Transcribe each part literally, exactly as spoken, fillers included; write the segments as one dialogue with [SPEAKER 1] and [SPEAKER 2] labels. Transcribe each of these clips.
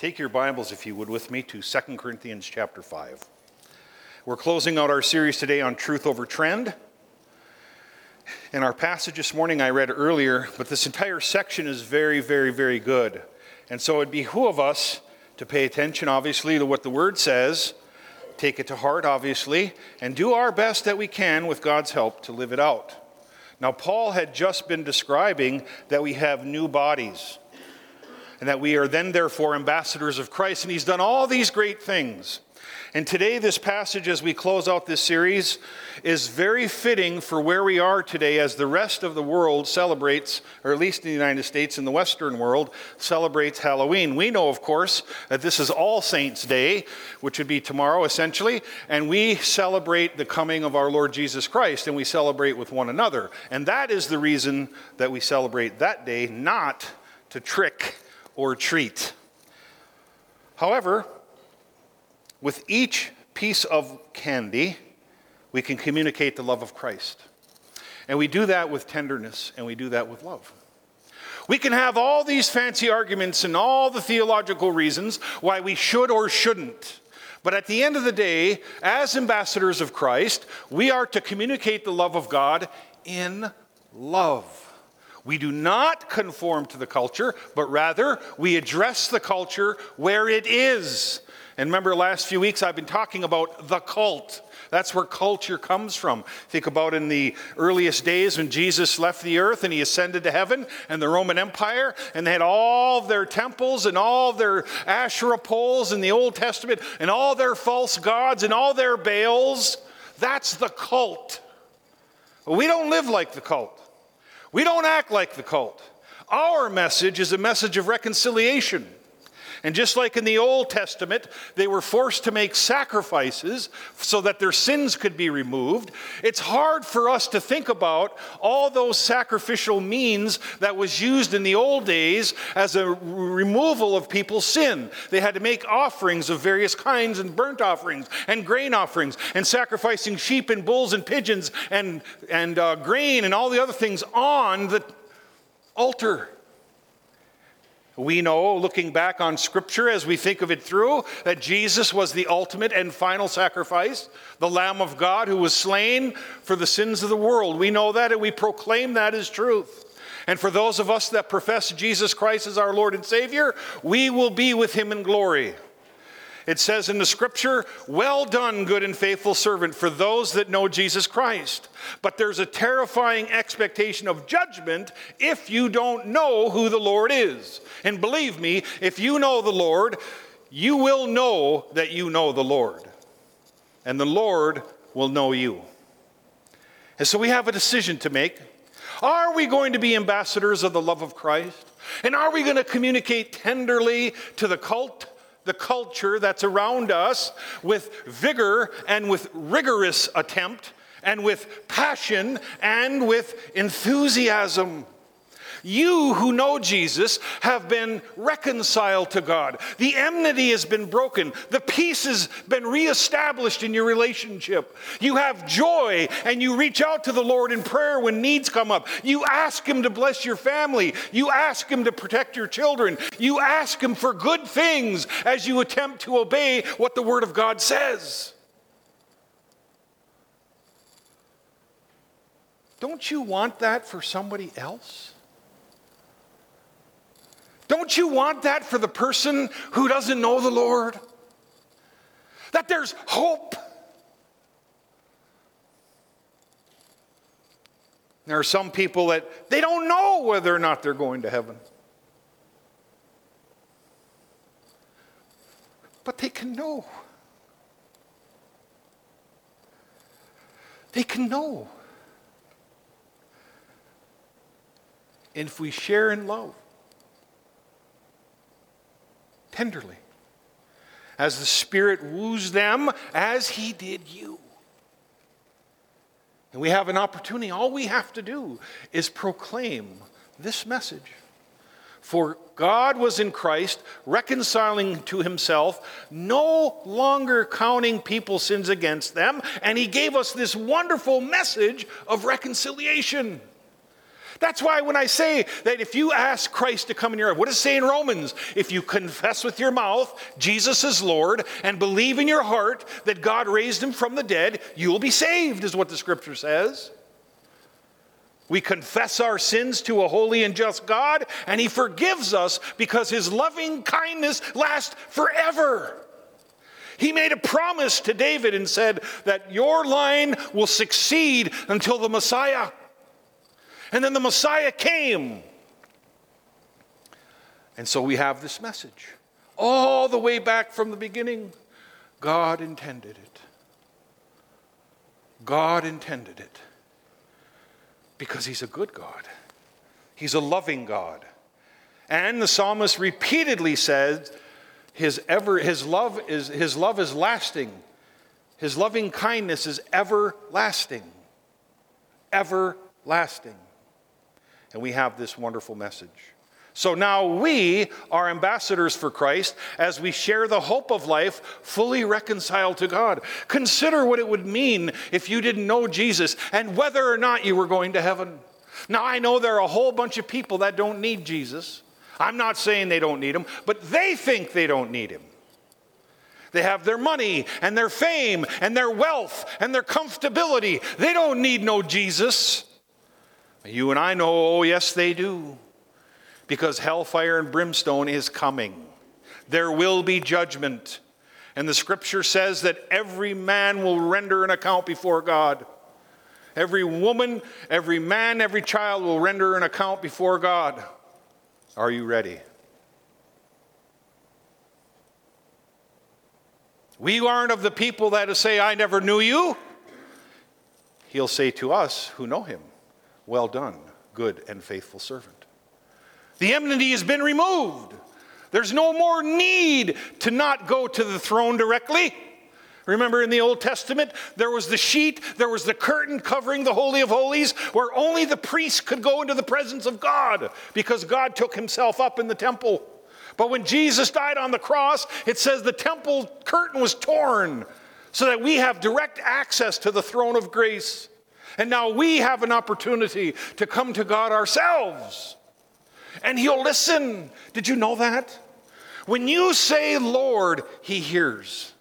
[SPEAKER 1] Take your Bibles, if you would, with me to Second Corinthians chapter five. We're closing out our series today on truth over trend. In our passage this morning I read earlier, but this entire section is very, very, very good. And so it behooves us to pay attention, obviously, to what the Word says, take it to heart, obviously, and do our best that we can with God's help to live it out. Now, Paul had just been describing that we have new bodies, and that we are then, therefore, ambassadors of Christ, and he's done all these great things. And today, this passage, as we close out this series, is very fitting for where we are today as the rest of the world celebrates, or at least in the United States and the Western world, celebrates Halloween. We know, of course, that this is All Saints' Day, which would be tomorrow, essentially, and we celebrate the coming of our Lord Jesus Christ, and we celebrate with one another. And that is the reason that we celebrate that day, not to trick or treat. However, with each piece of candy, we can communicate the love of Christ. And we do that with tenderness, and we do that with love. We can have all these fancy arguments and all the theological reasons why we should or shouldn't. But at the end of the day, as ambassadors of Christ, we are to communicate the love of God in love. We do not conform to the culture, but rather we address the culture where it is. And remember, the last few weeks I've been talking about the cult. That's where culture comes from. Think about in the earliest days when Jesus left the earth and he ascended to heaven, and the Roman Empire, and they had all of their temples and all of their Asherah poles in the Old Testament and all their false gods and all their Baals. That's the cult. But we don't live like the cult. We don't act like the cult. Our message is a message of reconciliation. And just like in the Old Testament, they were forced to make sacrifices so that their sins could be removed. It's hard for us to think about all those sacrificial means that was used in the old days as a removal of people's sin. They had to make offerings of various kinds, and burnt offerings and grain offerings, and sacrificing sheep and bulls and pigeons and, and uh, grain and all the other things on the altar. We know, looking back on Scripture as we think of it through, that Jesus was the ultimate and final sacrifice, the Lamb of God who was slain for the sins of the world. We know that, and we proclaim that as truth. And for those of us that profess Jesus Christ as our Lord and Savior, we will be with him in glory. It says in the Scripture, "Well done, good and faithful servant," for those that know Jesus Christ. But there's a terrifying expectation of judgment if you don't know who the Lord is. And believe me, if you know the Lord, you will know that you know the Lord. And the Lord will know you. And so we have a decision to make. Are we going to be ambassadors of the love of Christ? And are we going to communicate tenderly to the cult? The culture that's around us, with vigor and with rigorous attempt and with passion and with enthusiasm. You who know Jesus have been reconciled to God. The enmity has been broken. The peace has been reestablished in your relationship. You have joy, and you reach out to the Lord in prayer when needs come up. You ask him to bless your family. You ask him to protect your children. You ask him for good things as you attempt to obey what the Word of God says. Don't you want that for somebody else? Don't you want that for the person who doesn't know the Lord? That there's hope. There are some people that they don't know whether or not they're going to heaven. But they can know. They can know. And if we share in love, tenderly, as the Spirit woos them, as he did you. And we have an opportunity. All we have to do is proclaim this message. For God was in Christ, reconciling to himself, no longer counting people's sins against them, and he gave us this wonderful message of reconciliation. That's why when I say that if you ask Christ to come in your life, what does it say in Romans? If you confess with your mouth Jesus is Lord and believe in your heart that God raised him from the dead, you will be saved, is what the scripture says. We confess our sins to a holy and just God, and he forgives us because his loving kindness lasts forever. He made a promise to David and said that your line will succeed until the Messiah. And then the Messiah came. And so we have this message. All the way back from the beginning, God intended it. God intended it. Because he's a good God. He's a loving God. And the psalmist repeatedly says his ever his love is his love is lasting. His loving kindness is everlasting. Everlasting. And we have this wonderful message. So now we are ambassadors for Christ as we share the hope of life fully reconciled to God. Consider what it would mean if you didn't know Jesus and whether or not you were going to heaven. Now, I know there are a whole bunch of people that don't need Jesus. I'm not saying they don't need him, but they think they don't need him. They have their money and their fame and their wealth and their comfortability. They don't need no Jesus. You and I know, oh yes, they do. Because hellfire and brimstone is coming. There will be judgment. And the scripture says that every man will render an account before God. Every woman, every man, every child will render an account before God. Are you ready? We aren't of the people that say, I never knew you. He'll say to us who know him, well done, good and faithful servant. The enmity has been removed. There's no more need to not go to the throne directly. Remember in the Old Testament, there was the sheet, there was the curtain covering the Holy of Holies, where only the priest could go into the presence of God because God took himself up in the temple. But when Jesus died on the cross, it says the temple curtain was torn so that we have direct access to the throne of grace. And now we have an opportunity to come to God ourselves. And he'll listen. Did you know that? When you say, Lord, he hears.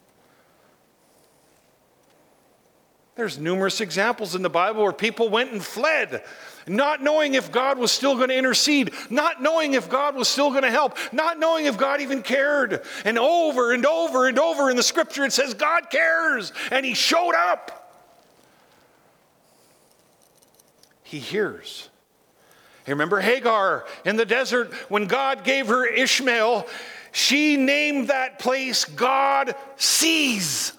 [SPEAKER 1] There's numerous examples in the Bible where people went and fled, not knowing if God was still going to intercede, not knowing if God was still going to help, not knowing if God even cared. And over and over and over in the scripture it says God cares, and he showed up. He hears. You remember Hagar in the desert when God gave her Ishmael, she named that place God sees.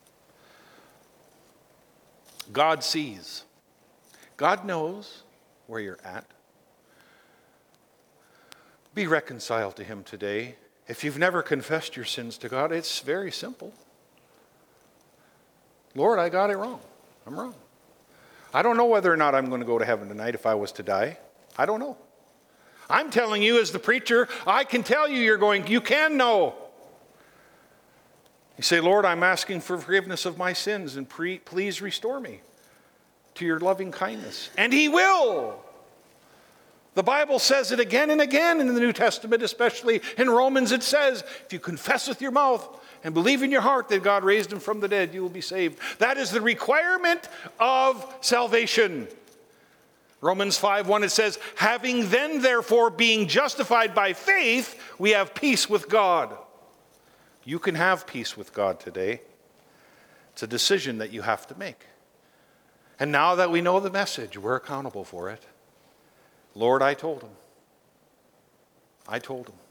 [SPEAKER 1] God sees. God knows where you're at. Be reconciled to him today. If you've never confessed your sins to God, it's very simple. Lord, I got it wrong. I'm wrong. I don't know whether or not I'm going to go to heaven tonight if I was to die. I don't know. I'm telling you as the preacher, I can tell you you're going, you can know. You say, Lord, I'm asking for forgiveness of my sins and pre- please restore me to your loving kindness. And he will. The Bible says it again and again in the New Testament, especially in Romans. It says, if you confess with your mouth and believe in your heart that God raised him from the dead, you will be saved. That is the requirement of salvation. Romans five one, it says, having then therefore being justified by faith, we have peace with God. You can have peace with God today. It's a decision that you have to make. And now that we know the message, we're accountable for it. Lord, I told him. I told him.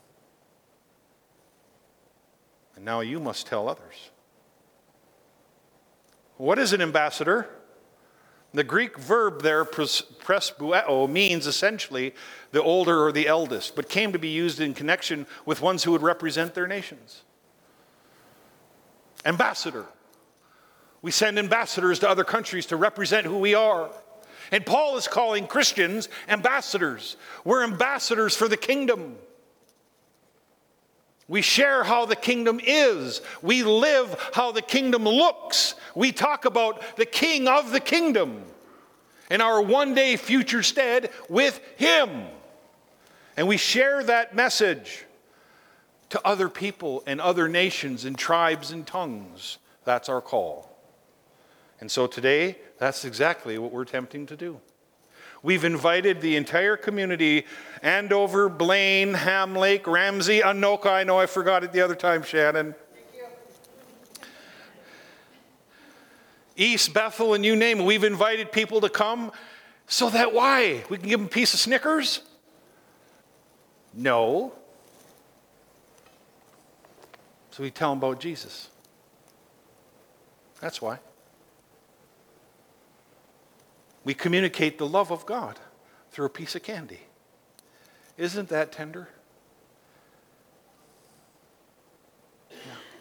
[SPEAKER 1] And now you must tell others. What is an ambassador? The Greek verb there, presbueo, means essentially the older or the eldest, but came to be used in connection with ones who would represent their nations. Ambassador. We send ambassadors to other countries to represent who we are. And Paul is calling Christians ambassadors. We're ambassadors for the kingdom. We share how the kingdom is. We live how the kingdom looks. We talk about the king of the kingdom. and our one-day future stead with him. And we share that message to other people and other nations and tribes and tongues. That's our call. And so today, that's exactly what we're attempting to do. We've invited the entire community, Andover, Blaine, Ham Lake, Ramsey, Anoka. I know I forgot it the other time, Shannon. East Bethel, and you name it. We've invited people to come so that why? We can give them a piece of Snickers? No. So we tell them about Jesus. That's why. We communicate the love of God through a piece of candy. Isn't that tender? Yeah.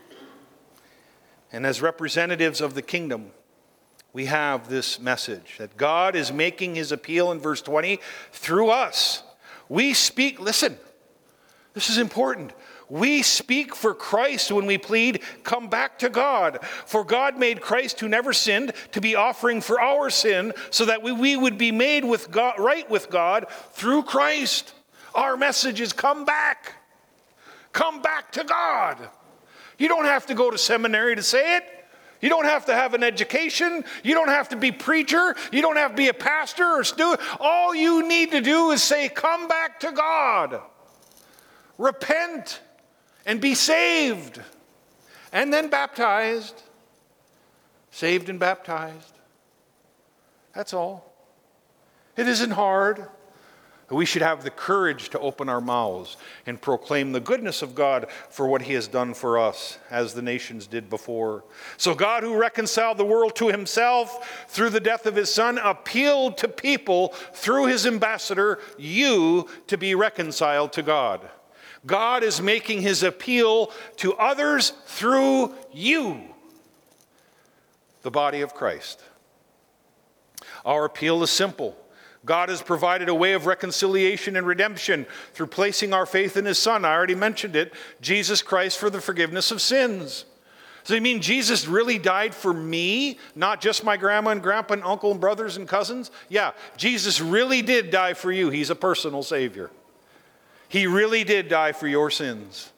[SPEAKER 1] And as representatives of the kingdom, we have this message that God is making his appeal in verse twenty through us. We speak, listen, this is important. We speak for Christ when we plead, come back to God. For God made Christ, who never sinned, to be offering for our sin, so that we, we would be made with God, right with God through Christ. Our message is come back. Come back to God. You don't have to go to seminary to say it. You don't have to have an education. You don't have to be preacher. You don't have to be a pastor or student. All you need to do is say, come back to God. Repent and be saved. And then baptized. Saved and baptized. That's all. It isn't hard. We should have the courage to open our mouths and proclaim the goodness of God for what he has done for us, as the nations did before. So God, who reconciled the world to himself through the death of his Son, appealed to people through his ambassador, you, to be reconciled to God. God is making his appeal to others through you, the body of Christ. Our appeal is simple. God has provided a way of reconciliation and redemption through placing our faith in his Son. I already mentioned it, Jesus Christ, for the forgiveness of sins. So you mean Jesus really died for me, not just my grandma and grandpa and uncle and brothers and cousins? Yeah, Jesus really did die for you. He's a personal Savior. He really did die for your sins.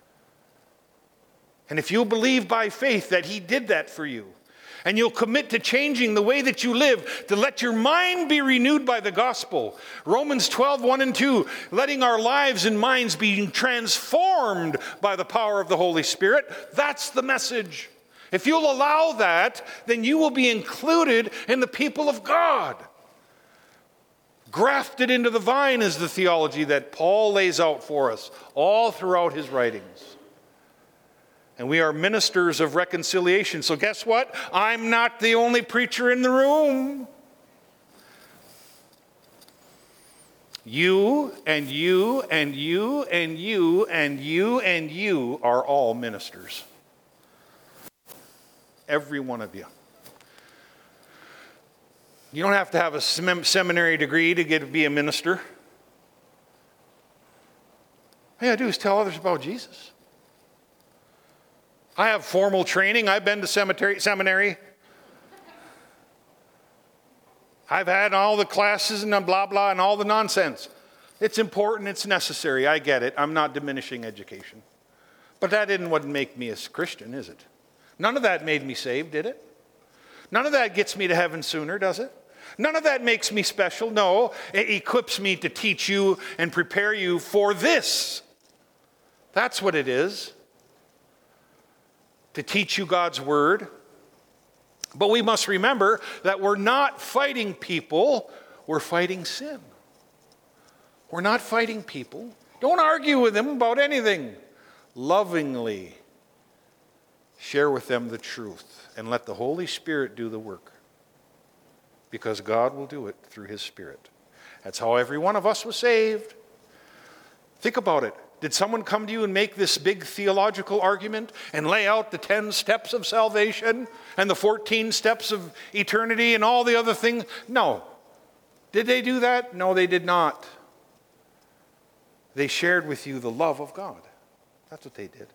[SPEAKER 1] And if you'll believe by faith that he did that for you, and you'll commit to changing the way that you live, to let your mind be renewed by the gospel. Romans twelve, one and two, letting our lives and minds be transformed by the power of the Holy Spirit. That's the message. If you'll allow that, then you will be included in the people of God. Grafted into the vine is the theology that Paul lays out for us all throughout his writings. And we are ministers of reconciliation. So guess what? I'm not the only preacher in the room. You and you and you and you and you and you are all ministers. Every one of you. You don't have to have a seminary degree to get to be a minister. All you gotta do is tell others about Jesus. I have formal training. I've been to cemetery, seminary. I've had all the classes and blah, blah, and all the nonsense. It's important. It's necessary. I get it. I'm not diminishing education. But that didn't what make me a Christian, is it? None of that made me saved, did it? None of that gets me to heaven sooner, does it? None of that makes me special. No, it equips me to teach you and prepare you for this. That's what it is. To teach you God's word. But we must remember that we're not fighting people, we're fighting sin. We're not fighting people. Don't argue with them about anything. Lovingly share with them the truth and let the Holy Spirit do the work. Because God will do it through his Spirit. That's how every one of us was saved. Think about it. Did someone come to you and make this big theological argument and lay out the ten steps of salvation and the fourteen steps of eternity and all the other things? No. Did they do that? No, they did not. They shared with you the love of God. That's what they did.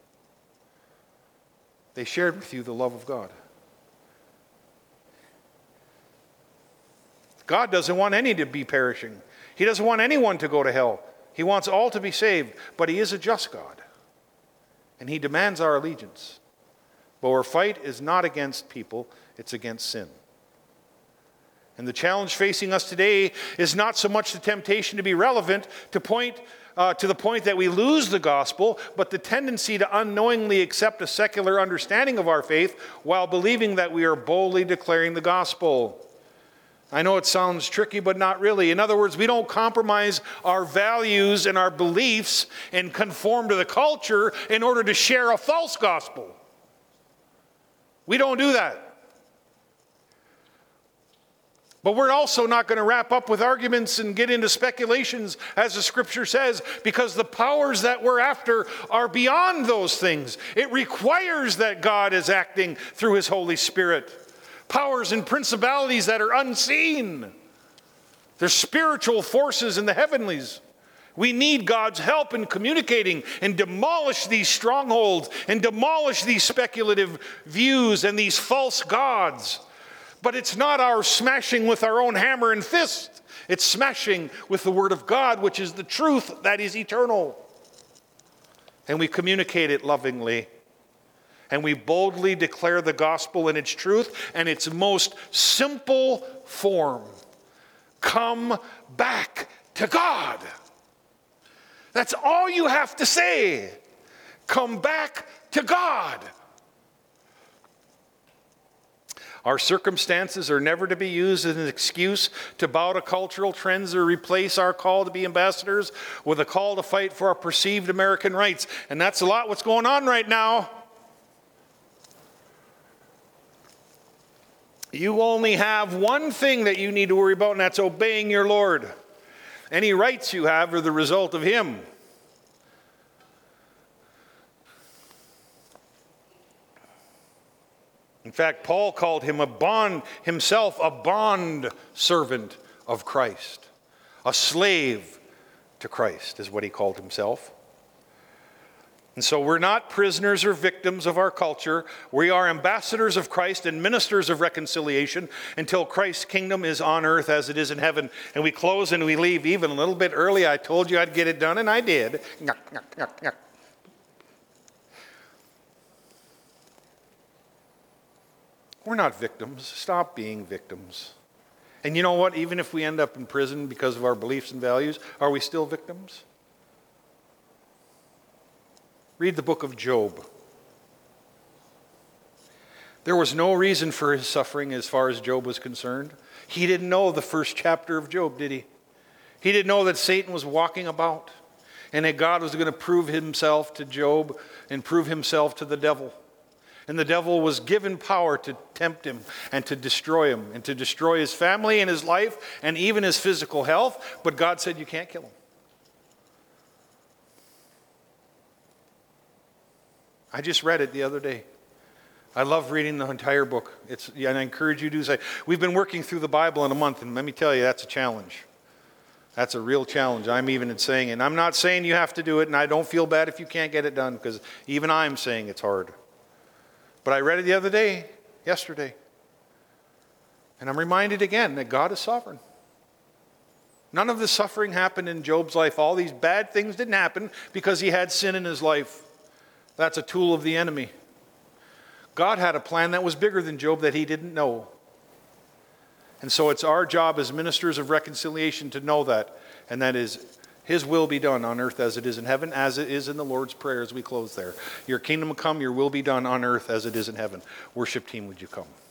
[SPEAKER 1] They shared with you the love of God. God doesn't want any to be perishing. He doesn't want anyone to go to hell. He wants all to be saved, but he is a just God. And he demands our allegiance. But our fight is not against people, it's against sin. And the challenge facing us today is not so much the temptation to be relevant, to point uh, to the point that we lose the gospel, but the tendency to unknowingly accept a secular understanding of our faith while believing that we are boldly declaring the gospel. I know it sounds tricky, but not really. In other words, we don't compromise our values and our beliefs and conform to the culture in order to share a false gospel. We don't do that. But we're also not going to wrap up with arguments and get into speculations, as the scripture says, because the powers that we're after are beyond those things. It requires that God is acting through his Holy Spirit. Powers and principalities that are unseen. There's spiritual forces in the heavenlies. We need God's help in communicating and demolish these strongholds and demolish these speculative views and these false gods. But it's not our smashing with our own hammer and fist. It's smashing with the Word of God, which is the truth that is eternal. And we communicate it lovingly. And we boldly declare the gospel in its truth and its most simple form. Come back to God. That's all you have to say. Come back to God. Our circumstances are never to be used as an excuse to bow to cultural trends or replace our call to be ambassadors with a call to fight for our perceived American rights. And that's a lot what's going on right now. You only have one thing that you need to worry about, and that's obeying your Lord. Any rights you have are the result of him. In fact, Paul called him a bond, himself a bond servant of Christ. A slave to Christ is what he called himself. And so we're not prisoners or victims of our culture. We are ambassadors of Christ and ministers of reconciliation until Christ's kingdom is on earth as it is in heaven. And we close and we leave even a little bit early. I told you I'd get it done, and I did. We're not victims. Stop being victims. And you know what? Even if we end up in prison because of our beliefs and values, are we still victims? Read the book of Job. There was no reason for his suffering as far as Job was concerned. He didn't know the first chapter of Job, did he? He didn't know that Satan was walking about and that God was going to prove himself to Job and prove himself to the devil. And the devil was given power to tempt him and to destroy him and to destroy his family and his life and even his physical health. But God said, you can't kill him. I just read it the other day. I love reading the entire book. It's, and I encourage you to do so. We've been working through the Bible in a month, and let me tell you, that's a challenge. That's a real challenge. I'm even saying it. And I'm not saying you have to do it, and I don't feel bad if you can't get it done, because even I'm saying it's hard. But I read it the other day, yesterday. And I'm reminded again that God is sovereign. None of the suffering happened in Job's life. All these bad things didn't happen because he had sin in his life. That's a tool of the enemy. God had a plan that was bigger than Job that he didn't know. And so it's our job as ministers of reconciliation to know that. And that is, his will be done on earth as it is in heaven, as it is in the Lord's Prayer as we close there. Your kingdom come, your will be done on earth as it is in heaven. Worship team, would you come?